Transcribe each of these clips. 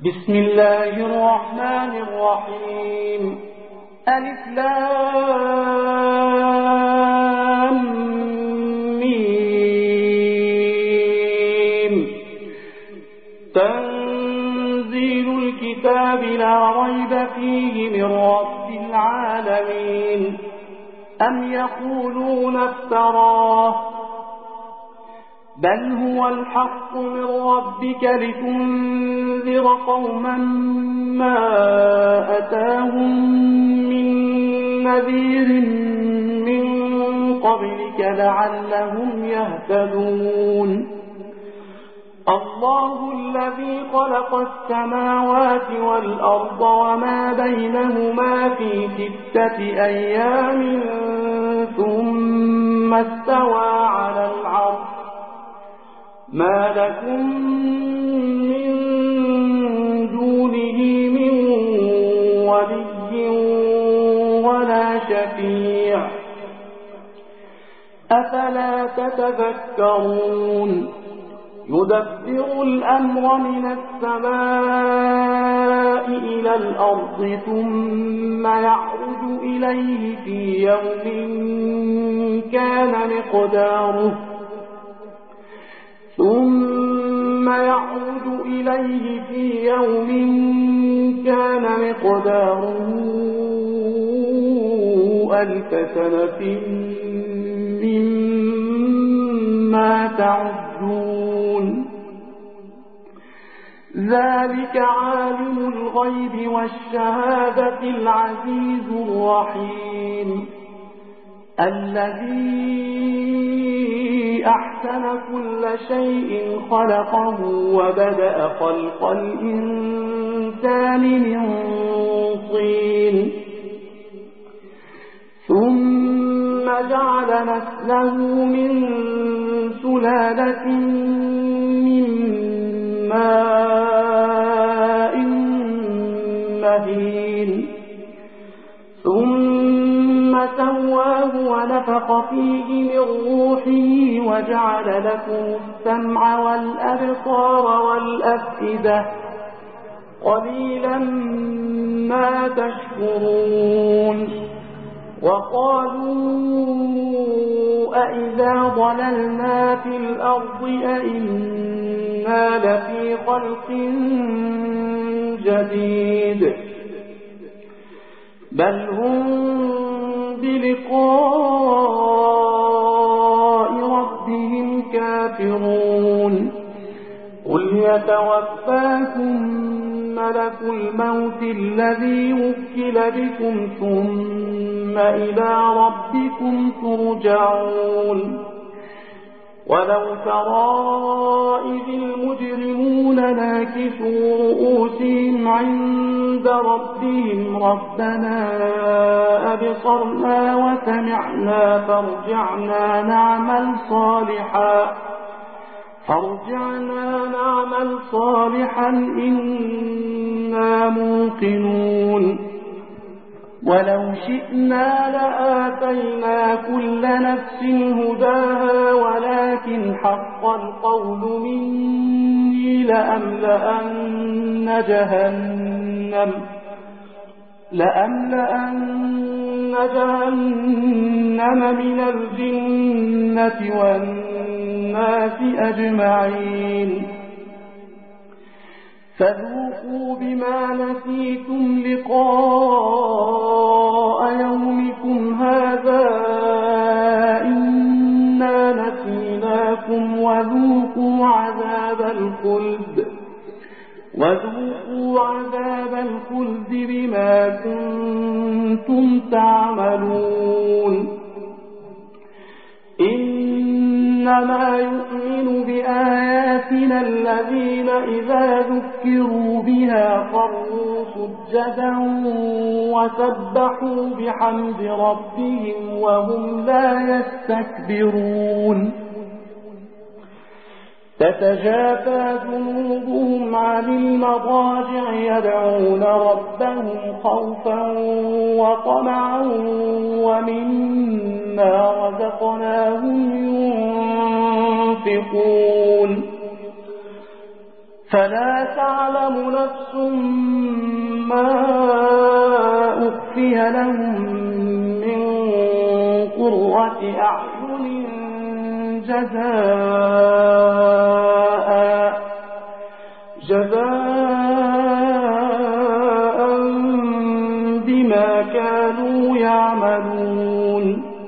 بسم الله الرحمن الرحيم. ألف لام ميم. تنزيل الكتاب لا ريب فيه من رب العالمين. أم يقولون افتراه بل هو الحق من ربك لتنذر قوما ما أتاهم من نذير من قبلك لعلهم يهتدون. الله الذي خلق السماوات والأرض وما بينهما في 6 أيام ثم استوى على العرش. ما لكم من دونه من ولي ولا شفيع أفلا تتذكرون. يدبر الأمر من السماء إلى الأرض ثم يعرج إليه في يوم كان مقداره ألف سنة مما تعدون. ذلك عالم الغيب والشهادة العزيز الرحيم الذي أحسن كل شيء خلقه وبدأ خلق الإنسان من طين ثم جعل نسله من سلالة من ماء مهين ثم سواه ونفخ فيه من روحه وجعل لكم السمع والأبصار والأفئدة قليلا ما تشكرون. وقالوا أئذا ضللنا في الأرض أئنا لفي خلق جديد بل هم بلقاء ربهم كافرون. قل يتوفاكم ملك الموت الذي وكل بكم ثم إلى ربكم ترجعون. ولو ترى إذ المجرمون ناكسوا رؤوسهم عند ربهم ربنا أبصرنا وسمعنا فارجعنا نعمل صالحا إنا موقنون. ولو شئنا لآتينا كل نفس هداها ولكن حق القول مني لأملأن جهنم من الجنة والناس أجمعين. فذوقوا بما نسيتم لقاء يومكم هذا إنا نسيناكم وذوقوا عذاب الخلد بما كنتم تعملون. إنما يؤمن بآياتنا الذين إذا ذكروا بها خروا سجدا وسبحوا بحمد ربهم وهم لا يستكبرون. تتجافى جنوبهم عن المضاجع يدعون ربهم خوفا وطمعا ومما رزقناهم ينفقون. فلا تعلم نفس ما أخفي لهم من قرة أعين جزاء بما كانوا يعملون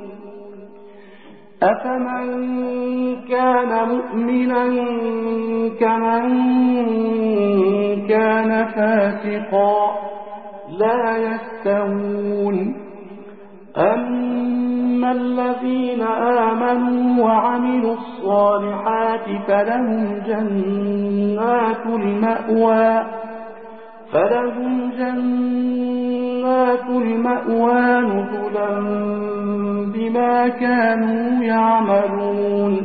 أفمن كان مؤمنا كمن كان فاسقا لا يستوون أما الذين آمنوا وعملوا الصالحات فلهم جنات المأوى نزلا بما كانوا يعملون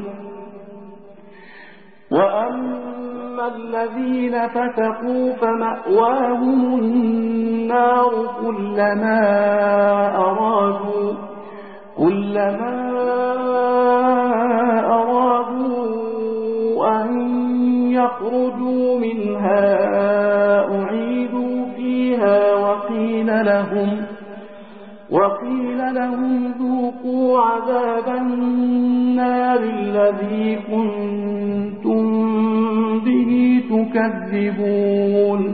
وأما الذين فسقوا فمأواهم النار كلما أرادوا أن يخرجوا منها أعيدوا فيها وقيل لهم ذوقوا عذاب النار الذي كنتم به تكذبون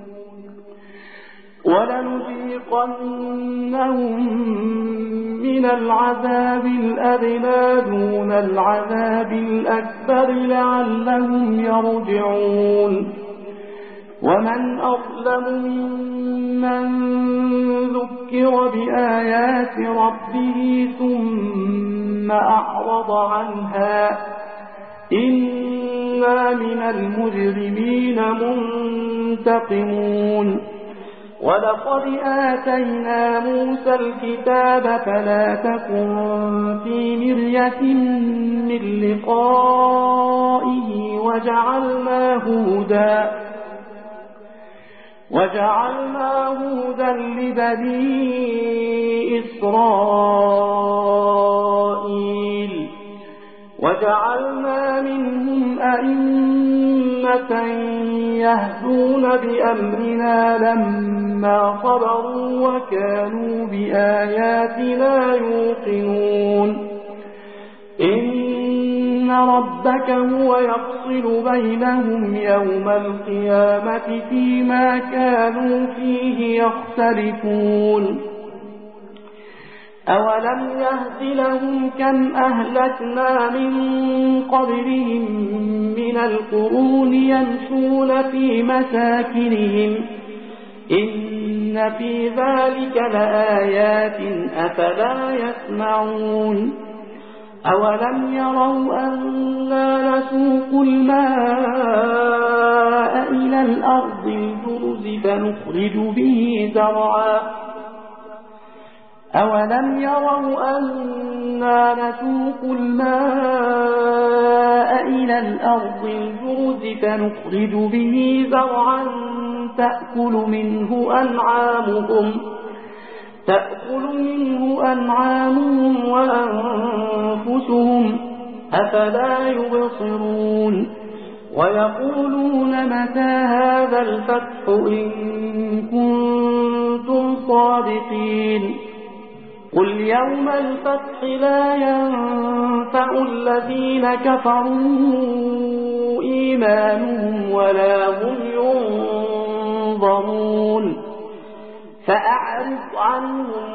ولنذيقنهم من العذاب الأدنى دون العذاب الأكبر لعلهم يرجعون ومن أظلم ممن ذكر بآيات ربه ثم أعرض عنها إنا من المجرمين منتقمون ولقد آتينا موسى الكتاب فلا تكن في مرية من لقائه وجعلناه هدى لبني إسرائيل وجعلنا منهم أئمة يهدون بأمرنا لما صبروا وكانوا بآياتنا يوقنون إن ربك هو يفصل بينهم يوم القيامة فيما كانوا فيه يختلفون أولم يهد لهم كم أهلكنا من قبلهم من القرون يمشون في مساكنهم إن في ذلك لآيات أفلا يسمعون أولم يروا أنا نسوق الماء إلى الأرض الجرز فنخرج به زرعا أولم يروا أنا نسوق الماء إلى الأرض الجرز فنخرج به زرعا تأكل منه أنعامهم وأنفسهم أفلا يبصرون ويقولون متى هذا الفتح إن كنتم صادقين قل يوم الفتح لا ينفع الذين كفروا إيمانهم ولا هم ينظرون فأعرض عنهم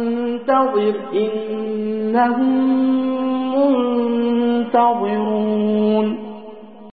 وانتظر إنهم منتظرون